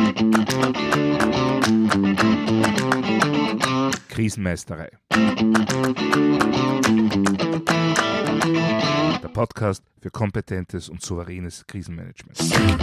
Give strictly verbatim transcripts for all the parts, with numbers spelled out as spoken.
Krisenmeisterei. Der Podcast für kompetentes und souveränes Krisenmanagement.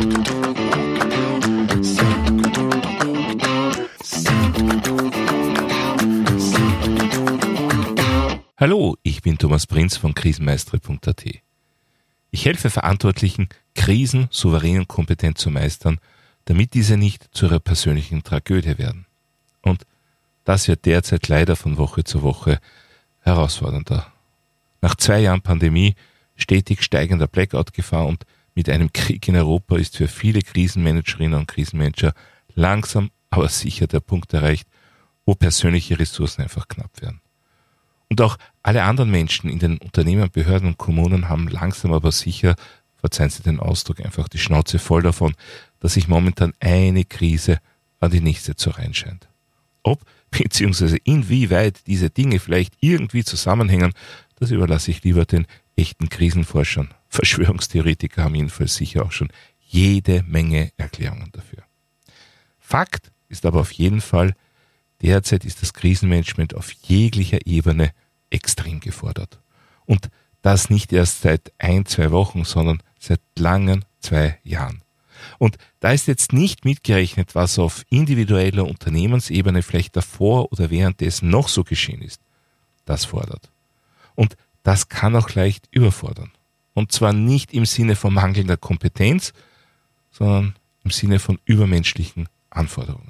Hallo, ich bin Thomas Prinz von krisenmeisterei punkt a t. Ich helfe Verantwortlichen, Krisen souverän und kompetent zu meistern, damit diese nicht zu ihrer persönlichen Tragödie werden. Und das wird derzeit leider von Woche zu Woche herausfordernder. Nach zwei Jahren Pandemie, stetig steigender Blackout-Gefahr und mit einem Krieg in Europa ist für viele Krisenmanagerinnen und Krisenmanager langsam, aber sicher der Punkt erreicht, wo persönliche Ressourcen einfach knapp werden. Und auch alle anderen Menschen in den Unternehmen, Behörden und Kommunen haben langsam, aber sicher, verzeihen Sie den Ausdruck, einfach die Schnauze voll davon, dass sich momentan eine Krise an die nächste zu reihen scheint. Ob bzw. inwieweit diese Dinge vielleicht irgendwie zusammenhängen, das überlasse ich lieber den echten Krisenforschern. Verschwörungstheoretiker haben jedenfalls sicher auch schon jede Menge Erklärungen dafür. Fakt ist aber auf jeden Fall, derzeit ist das Krisenmanagement auf jeglicher Ebene extrem gefordert. Und das nicht erst seit ein, zwei Wochen, sondern seit langen zwei Jahren. Und da ist jetzt nicht mitgerechnet, was auf individueller Unternehmensebene vielleicht davor oder währenddessen noch so geschehen ist. Das fordert. Und das kann auch leicht überfordern. Und zwar nicht im Sinne von mangelnder Kompetenz, sondern im Sinne von übermenschlichen Anforderungen.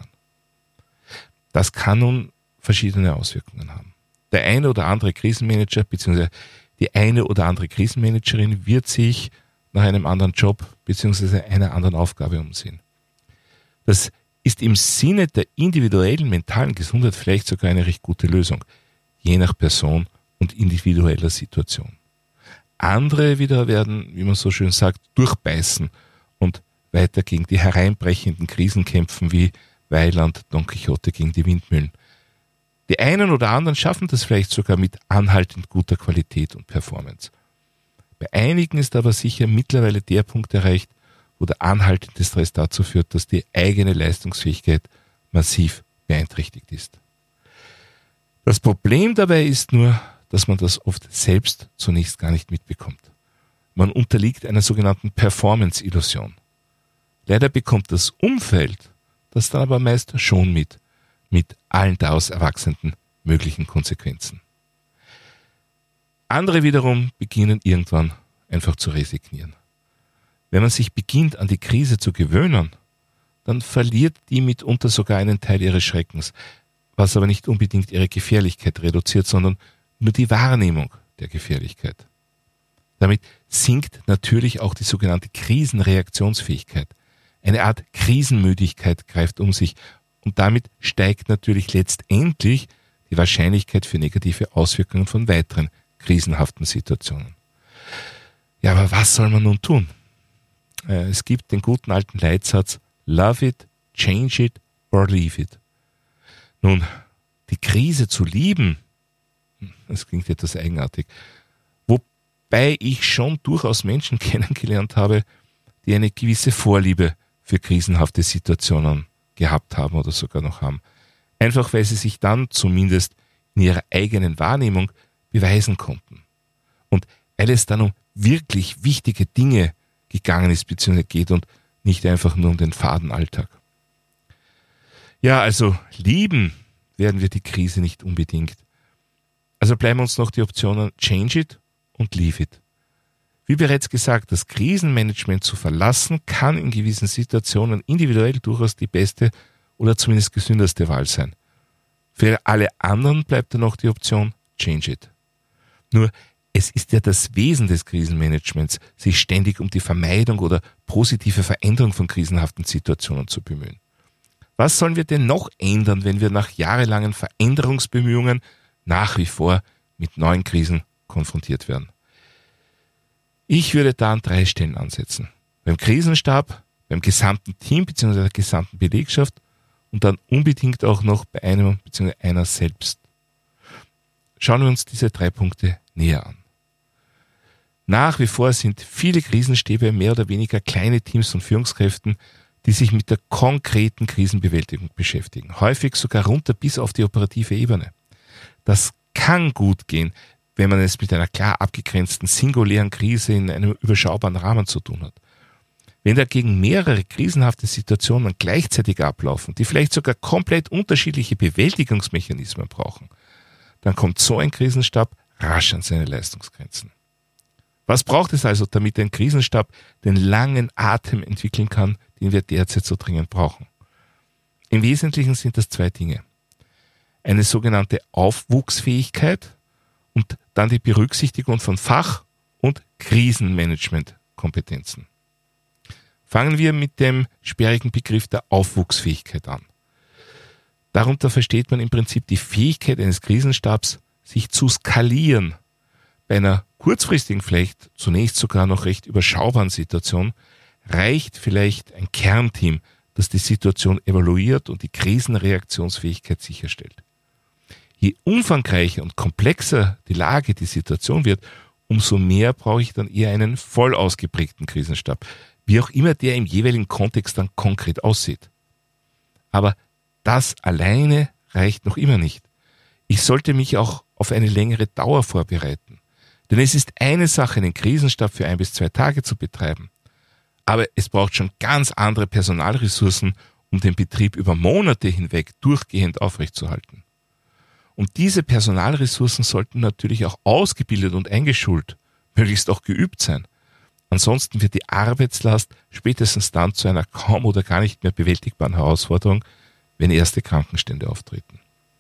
Das kann nun verschiedene Auswirkungen haben. Der eine oder andere Krisenmanager bzw. die eine oder andere Krisenmanagerin wird sich nach einem anderen Job bzw. einer anderen Aufgabe umsehen. Das ist im Sinne der individuellen mentalen Gesundheit vielleicht sogar eine recht gute Lösung, je nach Person und individueller Situation. Andere wieder werden, wie man so schön sagt, durchbeißen und weiter gegen die hereinbrechenden Krisen kämpfen wie Weiland, Don Quixote gegen die Windmühlen. Die einen oder anderen schaffen das vielleicht sogar mit anhaltend guter Qualität und Performance. Bei einigen ist aber sicher mittlerweile der Punkt erreicht, wo der anhaltende Stress dazu führt, dass die eigene Leistungsfähigkeit massiv beeinträchtigt ist. Das Problem dabei ist nur, dass man das oft selbst zunächst gar nicht mitbekommt. Man unterliegt einer sogenannten Performance-Illusion. Leider bekommt das Umfeld das dann aber meist schon mit, mit allen daraus erwachsenden möglichen Konsequenzen. Andere wiederum beginnen irgendwann einfach zu resignieren. Wenn man sich beginnt, an die Krise zu gewöhnen, dann verliert die mitunter sogar einen Teil ihres Schreckens, was aber nicht unbedingt ihre Gefährlichkeit reduziert, sondern nur die Wahrnehmung der Gefährlichkeit. Damit sinkt natürlich auch die sogenannte Krisenreaktionsfähigkeit. Eine Art Krisenmüdigkeit greift um sich und damit steigt natürlich letztendlich die Wahrscheinlichkeit für negative Auswirkungen von weiteren krisenhaften Situationen. Ja, aber was soll man nun tun? Es gibt den guten alten Leitsatz, love it, change it or leave it. Nun, die Krise zu lieben, das klingt etwas eigenartig, wobei ich schon durchaus Menschen kennengelernt habe, die eine gewisse Vorliebe für krisenhafte Situationen gehabt haben oder sogar noch haben. Einfach weil sie sich dann zumindest in ihrer eigenen Wahrnehmung beweisen konnten. Und weil es dann um wirklich wichtige Dinge gegangen ist bzw. geht und nicht einfach nur um den faden Alltag. Ja, also lieben werden wir die Krise nicht unbedingt. Also bleiben uns noch die Optionen change it und leave it. Wie bereits gesagt, das Krisenmanagement zu verlassen, kann in gewissen Situationen individuell durchaus die beste oder zumindest gesündeste Wahl sein. Für alle anderen bleibt dann noch die Option change it. Nur, es ist ja das Wesen des Krisenmanagements, sich ständig um die Vermeidung oder positive Veränderung von krisenhaften Situationen zu bemühen. Was sollen wir denn noch ändern, wenn wir nach jahrelangen Veränderungsbemühungen nach wie vor mit neuen Krisen konfrontiert werden? Ich würde da an drei Stellen ansetzen. Beim Krisenstab, beim gesamten Team bzw. der gesamten Belegschaft und dann unbedingt auch noch bei einem bzw. einer selbst. Schauen wir uns diese drei Punkte näher an. Nach wie vor sind viele Krisenstäbe mehr oder weniger kleine Teams von Führungskräften, die sich mit der konkreten Krisenbewältigung beschäftigen, häufig sogar runter bis auf die operative Ebene. Das kann gut gehen, wenn man es mit einer klar abgegrenzten, singulären Krise in einem überschaubaren Rahmen zu tun hat. Wenn dagegen mehrere krisenhafte Situationen gleichzeitig ablaufen, die vielleicht sogar komplett unterschiedliche Bewältigungsmechanismen brauchen, dann kommt so ein Krisenstab rasch an seine Leistungsgrenzen. Was braucht es also, damit ein Krisenstab den langen Atem entwickeln kann, den wir derzeit so dringend brauchen? Im Wesentlichen sind das zwei Dinge. Eine sogenannte Aufwuchsfähigkeit und dann die Berücksichtigung von Fach- und Krisenmanagementkompetenzen. Fangen wir mit dem sperrigen Begriff der Aufwuchsfähigkeit an. Darunter versteht man im Prinzip die Fähigkeit eines Krisenstabs, sich zu skalieren. Bei einer kurzfristigen, vielleicht zunächst sogar noch recht überschaubaren Situation reicht vielleicht ein Kernteam, das die Situation evaluiert und die Krisenreaktionsfähigkeit sicherstellt. Je umfangreicher und komplexer die Lage, die Situation wird, umso mehr brauche ich dann eher einen voll ausgeprägten Krisenstab, wie auch immer der im jeweiligen Kontext dann konkret aussieht. Aber das alleine reicht noch immer nicht. Ich sollte mich auch auf eine längere Dauer vorbereiten. Denn es ist eine Sache, einen Krisenstab für ein bis zwei Tage zu betreiben. Aber es braucht schon ganz andere Personalressourcen, um den Betrieb über Monate hinweg durchgehend aufrechtzuerhalten. Und diese Personalressourcen sollten natürlich auch ausgebildet und eingeschult, möglichst auch geübt sein. Ansonsten wird die Arbeitslast spätestens dann zu einer kaum oder gar nicht mehr bewältigbaren Herausforderung, wenn erste Krankenstände auftreten.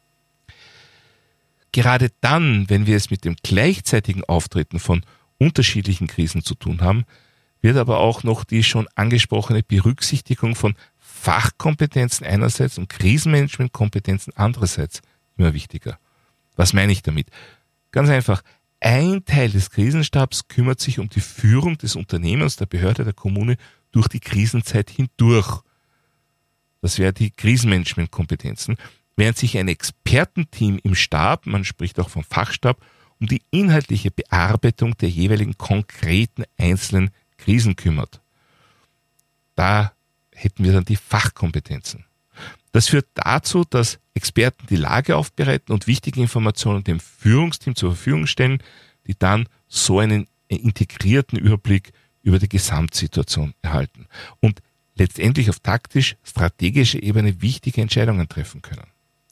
Gerade dann, wenn wir es mit dem gleichzeitigen Auftreten von unterschiedlichen Krisen zu tun haben, wird aber auch noch die schon angesprochene Berücksichtigung von Fachkompetenzen einerseits und Krisenmanagementkompetenzen andererseits immer wichtiger. Was meine ich damit? Ganz einfach, ein Teil des Krisenstabs kümmert sich um die Führung des Unternehmens, der Behörde, der Kommune durch die Krisenzeit hindurch. Das wäre die Krisenmanagementkompetenzen, während sich ein Expertenteam im Stab, man spricht auch vom Fachstab, um die inhaltliche Bearbeitung der jeweiligen konkreten einzelnen Krisen kümmert. Da hätten wir dann die Fachkompetenzen. Das führt dazu, dass Experten die Lage aufbereiten und wichtige Informationen dem Führungsteam zur Verfügung stellen, die dann so einen integrierten Überblick über die Gesamtsituation erhalten und letztendlich auf taktisch-strategischer Ebene wichtige Entscheidungen treffen können.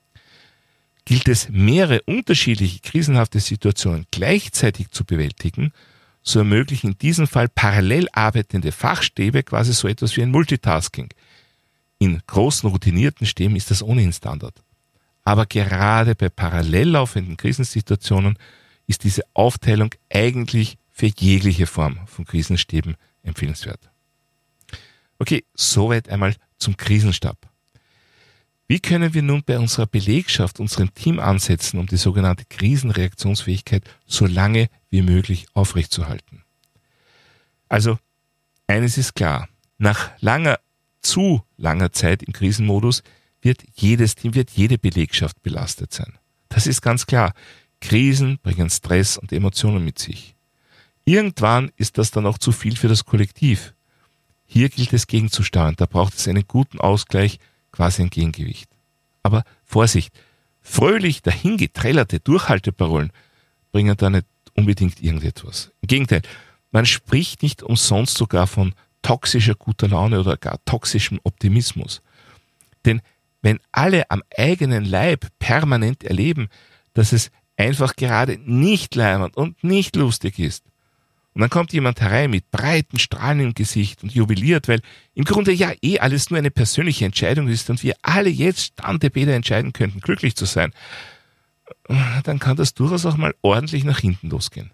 Gilt es, mehrere unterschiedliche krisenhafte Situationen gleichzeitig zu bewältigen, so ermöglichen in diesem Fall parallel arbeitende Fachstäbe quasi so etwas wie ein Multitasking. In großen, routinierten Stäben ist das ohnehin Standard. Aber gerade bei parallel laufenden Krisensituationen ist diese Aufteilung eigentlich für jegliche Form von Krisenstäben empfehlenswert. Okay, soweit einmal zum Krisenstab. Wie können wir nun bei unserer Belegschaft, unserem Team ansetzen, um die sogenannte Krisenreaktionsfähigkeit so lange wie möglich aufrechtzuerhalten? Also, eines ist klar, nach langer, zu langer Zeit im Krisenmodus wird jedes Team, wird jede Belegschaft belastet sein. Das ist ganz klar. Krisen bringen Stress und Emotionen mit sich. Irgendwann ist das dann auch zu viel für das Kollektiv. Hier gilt es gegenzusteuern, da braucht es einen guten Ausgleich, quasi ein Gegengewicht. Aber Vorsicht, fröhlich dahingeträllerte Durchhalteparolen bringen da nicht unbedingt irgendetwas. Im Gegenteil, man spricht nicht umsonst sogar von toxischer guter Laune oder gar toxischem Optimismus. Denn wenn alle am eigenen Leib permanent erleben, dass es einfach gerade nicht leimend und nicht lustig ist, und dann kommt jemand herein mit breiten Strahlen im Gesicht und jubiliert, weil im Grunde ja eh alles nur eine persönliche Entscheidung ist und wir alle jetzt Stand der Bäder entscheiden könnten, glücklich zu sein, dann kann das durchaus auch mal ordentlich nach hinten losgehen.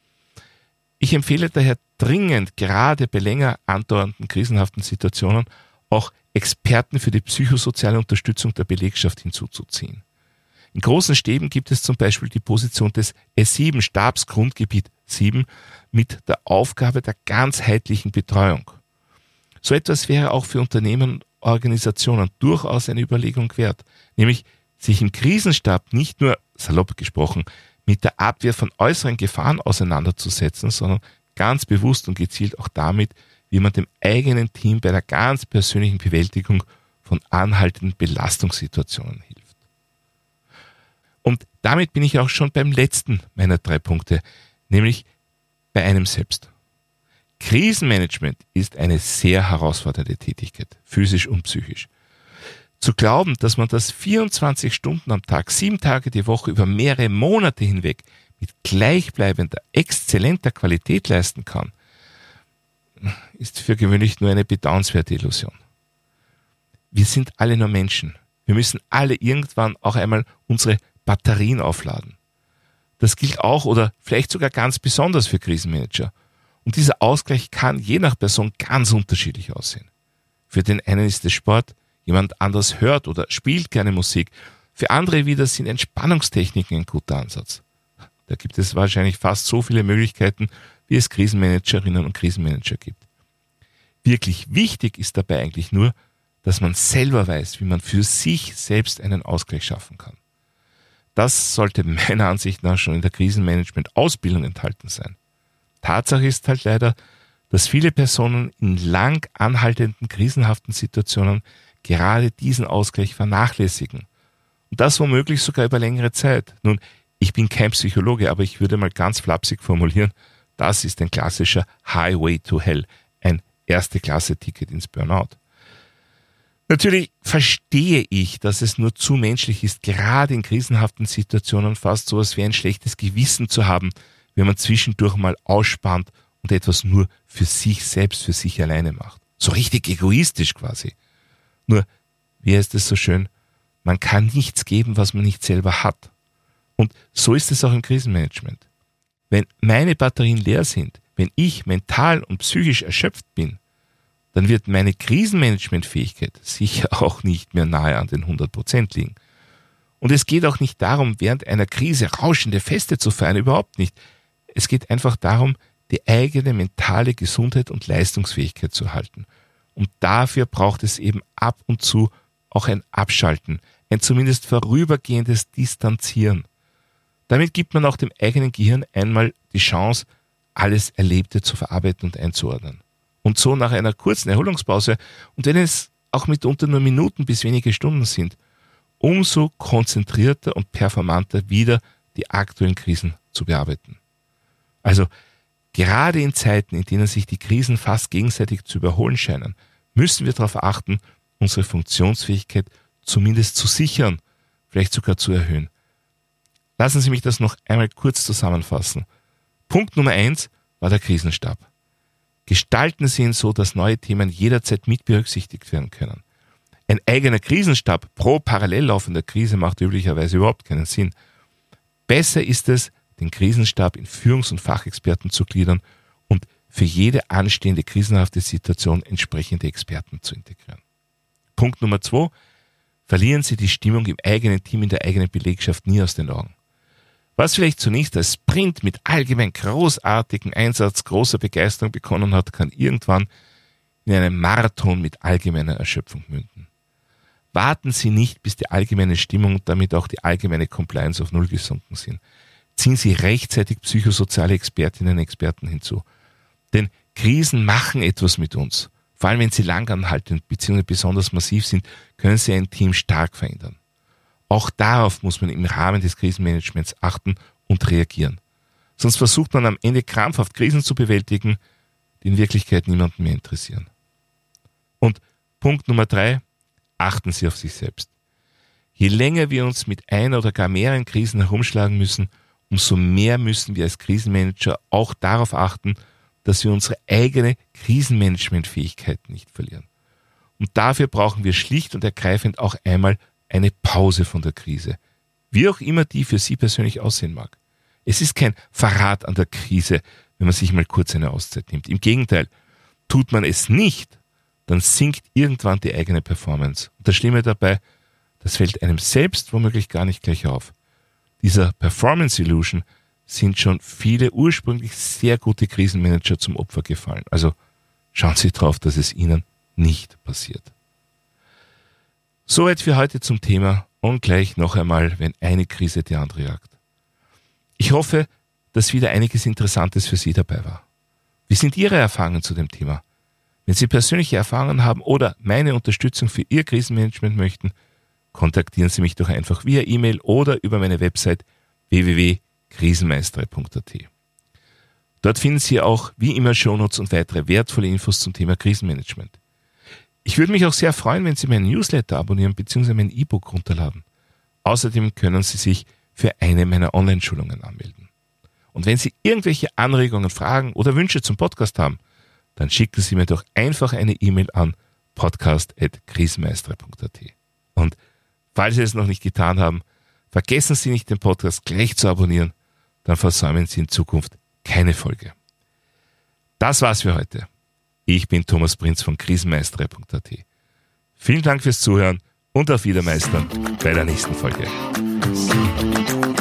Ich empfehle daher dringend, gerade bei länger andauernden krisenhaften Situationen, auch Experten für die psychosoziale Unterstützung der Belegschaft hinzuzuziehen. In großen Stäben gibt es zum Beispiel die Position des S sieben, Stabsgrundgebiet sieben, mit der Aufgabe der ganzheitlichen Betreuung. So etwas wäre auch für Unternehmen und Organisationen durchaus eine Überlegung wert, nämlich sich im Krisenstab nicht nur, salopp gesprochen, mit der Abwehr von äußeren Gefahren auseinanderzusetzen, sondern ganz bewusst und gezielt auch damit, wie man dem eigenen Team bei der ganz persönlichen Bewältigung von anhaltenden Belastungssituationen hilft. Und damit bin ich auch schon beim letzten meiner drei Punkte, nämlich bei einem selbst. Krisenmanagement ist eine sehr herausfordernde Tätigkeit, physisch und psychisch. Zu glauben, dass man das vierundzwanzig Stunden am Tag, sieben Tage die Woche über mehrere Monate hinweg mit gleichbleibender, exzellenter Qualität leisten kann, ist für gewöhnlich nur eine bedauernswerte Illusion. Wir sind alle nur Menschen. Wir müssen alle irgendwann auch einmal unsere Batterien aufladen. Das gilt auch oder vielleicht sogar ganz besonders für Krisenmanager. Und dieser Ausgleich kann je nach Person ganz unterschiedlich aussehen. Für den einen ist es Sport, jemand anderes hört oder spielt gerne Musik. Für andere wieder sind Entspannungstechniken ein guter Ansatz. Da gibt es wahrscheinlich fast so viele Möglichkeiten, wie es Krisenmanagerinnen und Krisenmanager gibt. Wirklich wichtig ist dabei eigentlich nur, dass man selber weiß, wie man für sich selbst einen Ausgleich schaffen kann. Das sollte meiner Ansicht nach schon in der Krisenmanagement-Ausbildung enthalten sein. Tatsache ist halt leider, dass viele Personen in lang anhaltenden krisenhaften Situationen gerade diesen Ausgleich vernachlässigen. Und das womöglich sogar über längere Zeit. Nun, ich bin kein Psychologe, aber ich würde mal ganz flapsig formulieren, das ist ein klassischer Highway to Hell, ein Erste-Klasse-Ticket ins Burnout. Natürlich verstehe ich, dass es nur zu menschlich ist, gerade in krisenhaften Situationen fast sowas wie ein schlechtes Gewissen zu haben, wenn man zwischendurch mal ausspannt und etwas nur für sich selbst, für sich alleine macht. So richtig egoistisch quasi. Nur, wie heißt es so schön, man kann nichts geben, was man nicht selber hat. Und so ist es auch im Krisenmanagement. Wenn meine Batterien leer sind, wenn ich mental und psychisch erschöpft bin, dann wird meine Krisenmanagementfähigkeit sicher auch nicht mehr nahe an den hundert Prozent liegen. Und es geht auch nicht darum, während einer Krise rauschende Feste zu feiern, überhaupt nicht. Es geht einfach darum, die eigene mentale Gesundheit und Leistungsfähigkeit zu halten. Und dafür braucht es eben ab und zu auch ein Abschalten, ein zumindest vorübergehendes Distanzieren. Damit gibt man auch dem eigenen Gehirn einmal die Chance, alles Erlebte zu verarbeiten und einzuordnen. Und so nach einer kurzen Erholungspause, und wenn es auch mitunter nur Minuten bis wenige Stunden sind, umso konzentrierter und performanter wieder die aktuellen Krisen zu bearbeiten. Also gerade in Zeiten, in denen sich die Krisen fast gegenseitig zu überholen scheinen, müssen wir darauf achten, unsere Funktionsfähigkeit zumindest zu sichern, vielleicht sogar zu erhöhen. Lassen Sie mich das noch einmal kurz zusammenfassen. Punkt Nummer eins war der Krisenstab. Gestalten Sie ihn so, dass neue Themen jederzeit mit berücksichtigt werden können. Ein eigener Krisenstab pro parallel laufender Krise macht üblicherweise überhaupt keinen Sinn. Besser ist es, den Krisenstab in Führungs- und Fachexperten zu gliedern und für jede anstehende krisenhafte Situation entsprechende Experten zu integrieren. Punkt Nummer zwei. Verlieren Sie die Stimmung im eigenen Team, in der eigenen Belegschaft nie aus den Augen. Was vielleicht zunächst als Sprint mit allgemein großartigem Einsatz, großer Begeisterung begonnen hat, kann irgendwann in einem Marathon mit allgemeiner Erschöpfung münden. Warten Sie nicht, bis die allgemeine Stimmung und damit auch die allgemeine Compliance auf Null gesunken sind. Ziehen Sie rechtzeitig psychosoziale Expertinnen und Experten hinzu. Denn Krisen machen etwas mit uns. Vor allem, wenn sie langanhaltend bzw. besonders massiv sind, können sie ein Team stark verändern. Auch darauf muss man im Rahmen des Krisenmanagements achten und reagieren. Sonst versucht man am Ende krampfhaft Krisen zu bewältigen, die in Wirklichkeit niemanden mehr interessieren. Und Punkt Nummer drei, achten Sie auf sich selbst. Je länger wir uns mit einer oder gar mehreren Krisen herumschlagen müssen, umso mehr müssen wir als Krisenmanager auch darauf achten, dass wir unsere eigene Krisenmanagementfähigkeit nicht verlieren. Und dafür brauchen wir schlicht und ergreifend auch einmal eine Pause von der Krise. Wie auch immer die für Sie persönlich aussehen mag. Es ist kein Verrat an der Krise, wenn man sich mal kurz eine Auszeit nimmt. Im Gegenteil, tut man es nicht, dann sinkt irgendwann die eigene Performance. Und das Schlimme dabei, das fällt einem selbst womöglich gar nicht gleich auf. Dieser Performance Illusion sind schon viele ursprünglich sehr gute Krisenmanager zum Opfer gefallen. Also schauen Sie drauf, dass es Ihnen nicht passiert. Soweit für heute zum Thema und gleich noch einmal, wenn eine Krise die andere jagt. Ich hoffe, dass wieder einiges Interessantes für Sie dabei war. Wie sind Ihre Erfahrungen zu dem Thema? Wenn Sie persönliche Erfahrungen haben oder meine Unterstützung für Ihr Krisenmanagement möchten, kontaktieren Sie mich doch einfach via E-Mail oder über meine Website w w w punkt krisenmeistere punkt a t. Dort finden Sie auch wie immer Shownotes und weitere wertvolle Infos zum Thema Krisenmanagement. Ich würde mich auch sehr freuen, wenn Sie meinen Newsletter abonnieren bzw. mein E-Book runterladen. Außerdem können Sie sich für eine meiner Online-Schulungen anmelden. Und wenn Sie irgendwelche Anregungen, Fragen oder Wünsche zum Podcast haben, dann schicken Sie mir doch einfach eine E-Mail an podcast at krisenmeistere punkt a t. Und falls Sie es noch nicht getan haben, vergessen Sie nicht, den Podcast gleich zu abonnieren, dann versäumen Sie in Zukunft keine Folge. Das war's für heute. Ich bin Thomas Prinz von krisenmeistere punkt a t. Vielen Dank fürs Zuhören und auf Wiedermeistern bei der nächsten Folge.